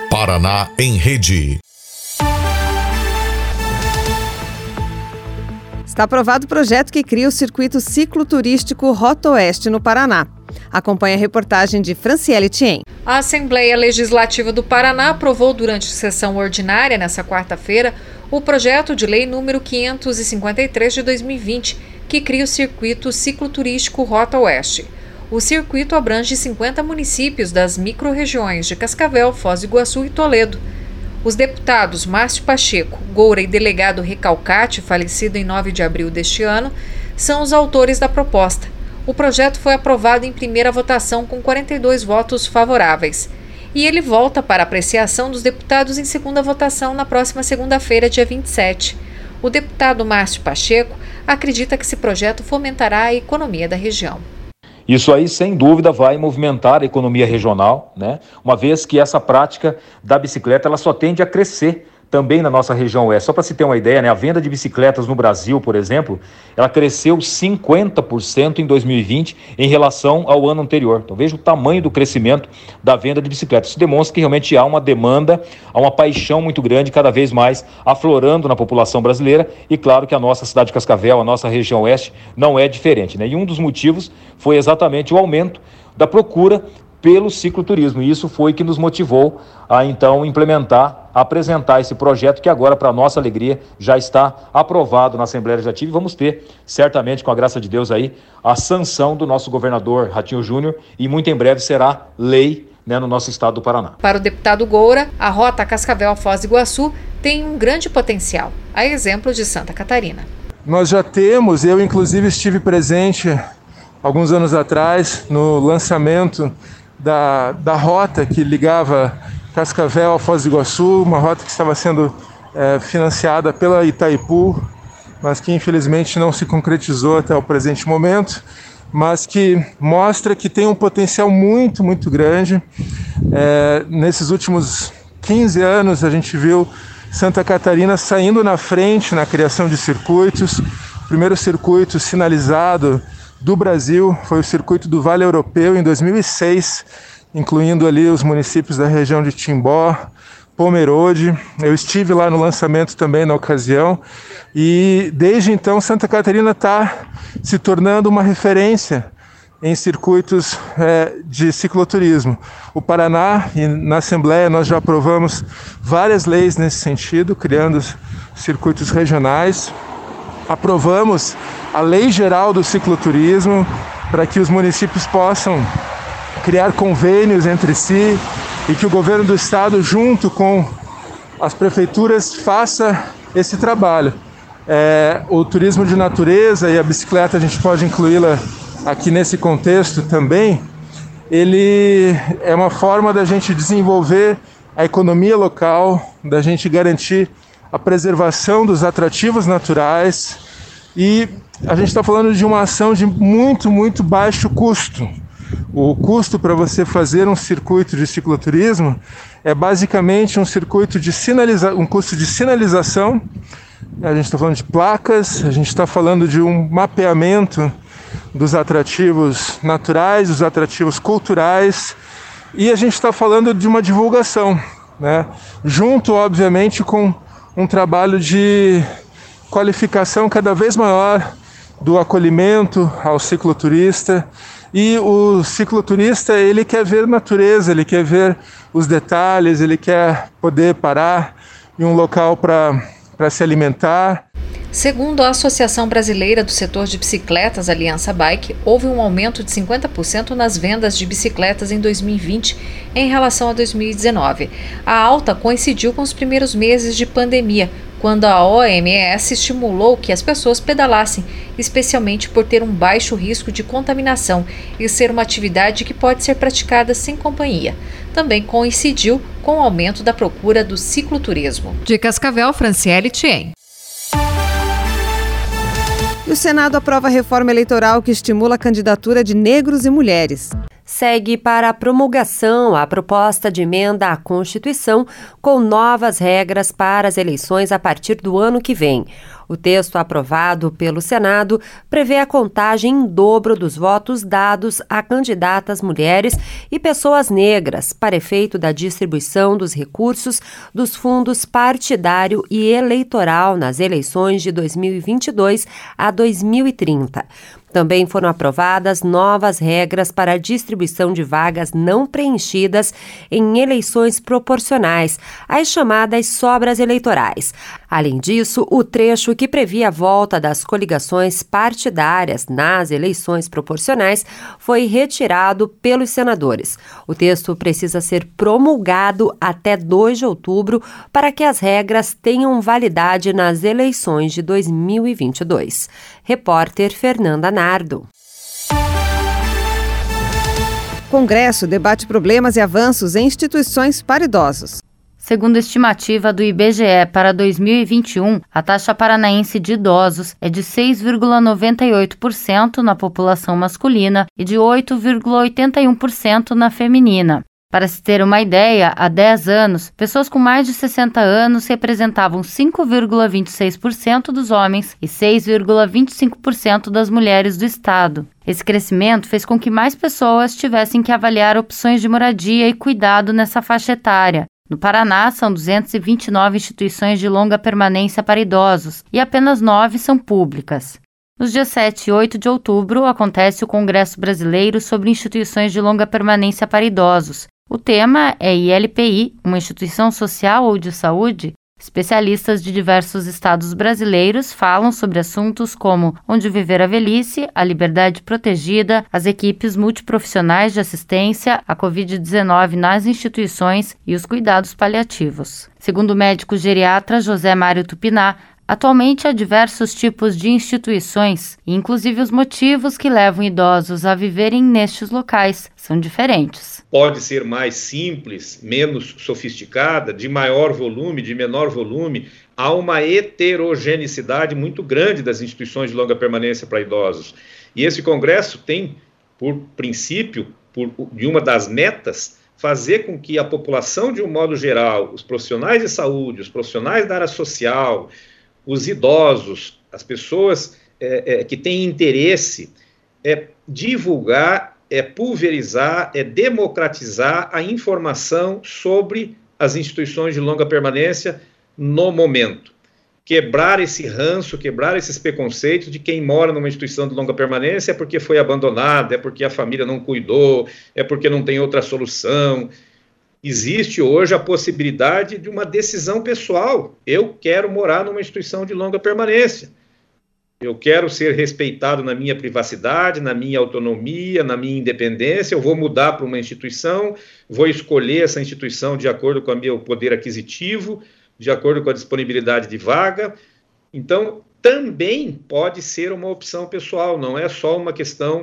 Paraná em Rede. Está aprovado o projeto que cria o circuito cicloturístico Rota Oeste no Paraná. Acompanhe a reportagem de Franciele Thiem. A Assembleia Legislativa do Paraná aprovou durante sessão ordinária, nesta quarta-feira, o projeto de lei número 553 de 2020, que cria o circuito cicloturístico Rota Oeste. O circuito abrange 50 municípios das microrregiões de Cascavel, Foz do Iguaçu e Toledo. Os deputados Márcio Pacheco, Goura e delegado Recalcati, falecido em 9 de abril deste ano, são os autores da proposta. O projeto foi aprovado em primeira votação com 42 votos favoráveis. E ele volta para apreciação dos deputados em segunda votação na próxima segunda-feira, dia 27. O deputado Márcio Pacheco acredita que esse projeto fomentará a economia da região. Isso aí, sem dúvida, vai movimentar a economia regional, né? Uma vez que essa prática da bicicleta ela só tende a crescer também na nossa região oeste. Só para se ter uma ideia, né? A venda de bicicletas no Brasil, por exemplo, ela cresceu 50% em 2020 em relação ao ano anterior. Então veja o tamanho do crescimento da venda de bicicletas. Isso demonstra que realmente há uma demanda, há uma paixão muito grande, cada vez mais aflorando na população brasileira, e claro que a nossa cidade de Cascavel, a nossa região oeste, não é diferente, né? E um dos motivos foi exatamente o aumento da procura pelo cicloturismo, e isso foi que nos motivou a então apresentar esse projeto que agora, para nossa alegria, já está aprovado na Assembleia Legislativa, e vamos ter, certamente, com a graça de Deus aí, a sanção do nosso governador Ratinho Júnior, e muito em breve será lei, né, no nosso estado do Paraná. Para o deputado Goura, a rota Cascavel-Foz do Iguaçu tem um grande potencial, a exemplo de Santa Catarina. Nós já temos, eu inclusive estive presente alguns anos atrás no lançamento da rota que ligava Cascavel a Foz do Iguaçu, uma rota que estava sendo financiada pela Itaipu, mas que infelizmente não se concretizou até o presente momento, mas que mostra que tem um potencial muito, muito grande. Nesses últimos 15 anos a gente viu Santa Catarina saindo na frente na criação de circuitos. O primeiro circuito sinalizado do Brasil foi o circuito do Vale Europeu em 2006, incluindo ali os municípios da região de Timbó, Pomerode. Eu estive lá no lançamento também na ocasião, e desde então Santa Catarina está se tornando uma referência em circuitos de cicloturismo. O Paraná, e na Assembleia nós já aprovamos várias leis nesse sentido, criando circuitos regionais. Aprovamos a Lei Geral do Cicloturismo para que os municípios possam criar convênios entre si e que o governo do estado, junto com as prefeituras, faça esse trabalho. O turismo de natureza e a bicicleta, a gente pode incluí-la aqui nesse contexto também, ele é uma forma da gente desenvolver a economia local, da gente garantir a preservação dos atrativos naturais, e a gente está falando de uma ação de muito, muito baixo custo. O custo para você fazer um circuito de cicloturismo é basicamente um circuito de um custo de sinalização. A gente está falando de placas, a gente está falando de um mapeamento dos atrativos naturais, dos atrativos culturais, e a gente está falando de uma divulgação, né? Junto, obviamente, com um trabalho de qualificação cada vez maior do acolhimento ao cicloturista. E o cicloturista, ele quer ver natureza, ele quer ver os detalhes, ele quer poder parar em um local para se alimentar. Segundo a Associação Brasileira do Setor de Bicicletas, Aliança Bike, houve um aumento de 50% nas vendas de bicicletas em 2020 em relação a 2019. A alta coincidiu com os primeiros meses de pandemia, quando a OMS estimulou que as pessoas pedalassem, especialmente por ter um baixo risco de contaminação e ser uma atividade que pode ser praticada sem companhia. Também coincidiu com o aumento da procura do cicloturismo. De Cascavel, Franciele Thiem. E o Senado aprova a reforma eleitoral que estimula a candidatura de negros e mulheres. segue para a promulgação a proposta de emenda à Constituição com novas regras para as eleições a partir do ano que vem. O texto aprovado pelo Senado prevê a contagem em dobro dos votos dados a candidatas mulheres e pessoas negras para efeito da distribuição dos recursos dos fundos partidário e eleitoral nas eleições de 2022 a 2030. Também foram aprovadas novas regras para a distribuição de vagas não preenchidas em eleições proporcionais, as chamadas sobras eleitorais. Além disso, o trecho que previa a volta das coligações partidárias nas eleições proporcionais foi retirado pelos senadores. O texto precisa ser promulgado até 2 de outubro para que as regras tenham validade nas eleições de 2022. Repórter Fernanda Nardo. Congresso debate problemas e avanços em instituições para idosos. Segundo a estimativa do IBGE para 2021, a taxa paranaense de idosos é de 6,98% na população masculina e de 8,81% na feminina. Para se ter uma ideia, há 10 anos, pessoas com mais de 60 anos representavam 5,26% dos homens e 6,25% das mulheres do estado. Esse crescimento fez com que mais pessoas tivessem que avaliar opções de moradia e cuidado nessa faixa etária. No Paraná, são 229 instituições de longa permanência para idosos e apenas 9 são públicas. Nos dias 7 e 8 de outubro, acontece o Congresso Brasileiro sobre Instituições de Longa Permanência para Idosos. O tema é ILPI, uma instituição social ou de saúde. Especialistas de diversos estados brasileiros falam sobre assuntos como onde viver a velhice, a liberdade protegida, as equipes multiprofissionais de assistência, a Covid-19 nas instituições e os cuidados paliativos. Segundo o médico geriatra José Mário Tupiná, atualmente há diversos tipos de instituições, e inclusive os motivos que levam idosos a viverem nestes locais são diferentes. Pode ser mais simples, menos sofisticada, de maior volume, de menor volume. Há uma heterogeneidade muito grande das instituições de longa permanência para idosos. E esse congresso tem, por princípio, de uma das metas, fazer com que a população, de um modo geral, os profissionais de saúde, os profissionais da área social, os idosos, as pessoas que têm interesse, divulgar, pulverizar, democratizar a informação sobre as instituições de longa permanência no momento. Quebrar esse ranço, quebrar esses preconceitos de quem mora numa instituição de longa permanência é porque foi abandonada, é porque a família não cuidou, é porque não tem outra solução. Existe hoje a possibilidade de uma decisão pessoal. Eu quero morar numa instituição de longa permanência. Eu quero ser respeitado na minha privacidade, na minha autonomia, na minha independência. Eu vou mudar para uma instituição, vou escolher essa instituição de acordo com o meu poder aquisitivo, de acordo com a disponibilidade de vaga. Então, também pode ser uma opção pessoal, não é só uma questão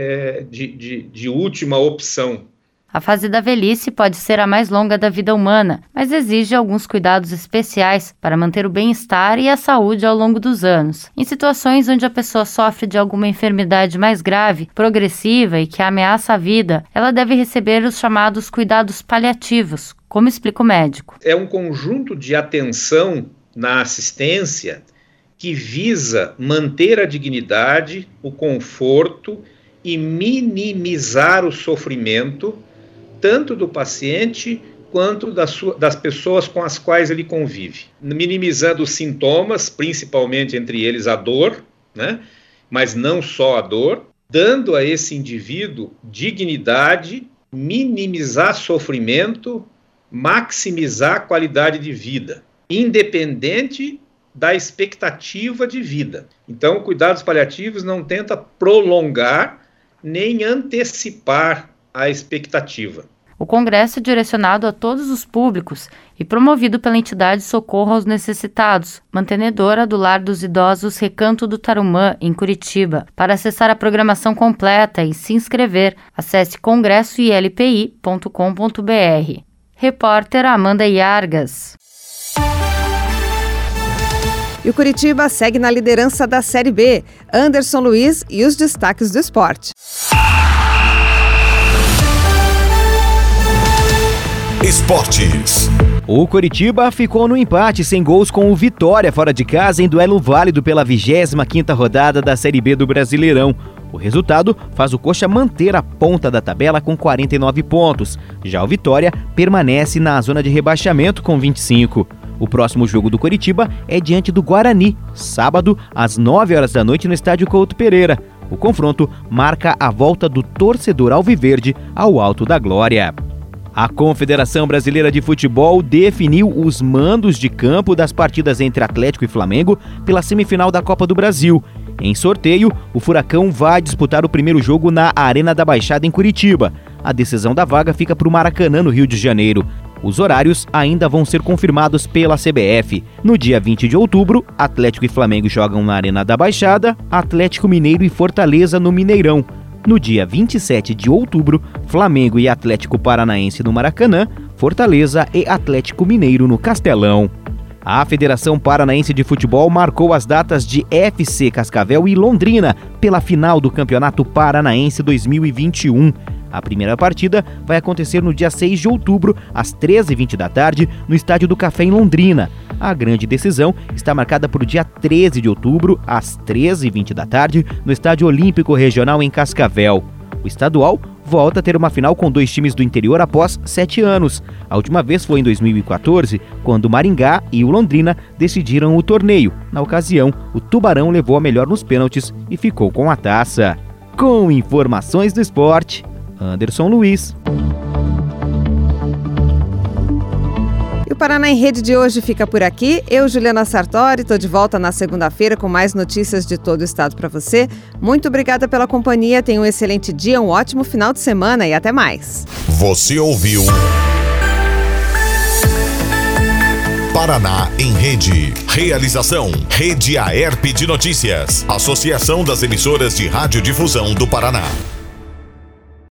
de última opção. A fase da velhice pode ser a mais longa da vida humana, mas exige alguns cuidados especiais para manter o bem-estar e a saúde ao longo dos anos. Em situações onde a pessoa sofre de alguma enfermidade mais grave, progressiva e que ameaça a vida, ela deve receber os chamados cuidados paliativos, como explica o médico. É um conjunto de atenção na assistência que visa manter a dignidade, o conforto e minimizar o sofrimento tanto do paciente quanto das pessoas com as quais ele convive, minimizando os sintomas, principalmente entre eles a dor, né? Mas não só a dor, dando a esse indivíduo dignidade, minimizar sofrimento, maximizar a qualidade de vida, independente da expectativa de vida. Então, cuidados paliativos não tenta prolongar nem antecipar a expectativa. O congresso é direcionado a todos os públicos e promovido pela entidade Socorro aos Necessitados, mantenedora do Lar dos Idosos Recanto do Tarumã, em Curitiba. Para acessar a programação completa e se inscrever, acesse congressoilpi.com.br. Repórter Amanda Iargas. E o Curitiba segue na liderança da Série B. Anderson Luiz e os destaques do esporte. Esportes. O Coritiba ficou no empate sem gols com o Vitória fora de casa em duelo válido pela 25ª rodada da Série B do Brasileirão. O resultado faz o Coxa manter a ponta da tabela com 49 pontos. Já o Vitória permanece na zona de rebaixamento com 25. O próximo jogo do Coritiba é diante do Guarani, sábado às 9h da noite no estádio Couto Pereira. O confronto marca a volta do torcedor alviverde ao Alto da Glória. A Confederação Brasileira de Futebol definiu os mandos de campo das partidas entre Atlético e Flamengo pela semifinal da Copa do Brasil. Em sorteio, o Furacão vai disputar o primeiro jogo na Arena da Baixada em Curitiba. A decisão da vaga fica para o Maracanã, no Rio de Janeiro. Os horários ainda vão ser confirmados pela CBF. No dia 20 de outubro, Atlético e Flamengo jogam na Arena da Baixada, Atlético Mineiro e Fortaleza no Mineirão. No dia 27 de outubro, Flamengo e Atlético Paranaense no Maracanã, Fortaleza e Atlético Mineiro no Castelão. A Federação Paranaense de Futebol marcou as datas de FC Cascavel e Londrina pela final do Campeonato Paranaense 2021. A primeira partida vai acontecer no dia 6 de outubro, às 13h20 da tarde, no Estádio do Café em Londrina. A grande decisão está marcada para o dia 13 de outubro, às 13h20 da tarde, no Estádio Olímpico Regional em Cascavel. O estadual volta a ter uma final com 2 times do interior após 7 anos. A última vez foi em 2014, quando o Maringá e o Londrina decidiram o torneio. Na ocasião, o Tubarão levou a melhor nos pênaltis e ficou com a taça. Com informações do esporte, Anderson Luiz. E o Paraná em Rede de hoje fica por aqui. Eu, Juliana Sartori, estou de volta na segunda-feira com mais notícias de todo o estado para você. Muito obrigada pela companhia, tenha um excelente dia, um ótimo final de semana e até mais. Você ouviu Paraná em Rede. Realização: Rede Aerp de Notícias. Associação das Emissoras de Radiodifusão do Paraná.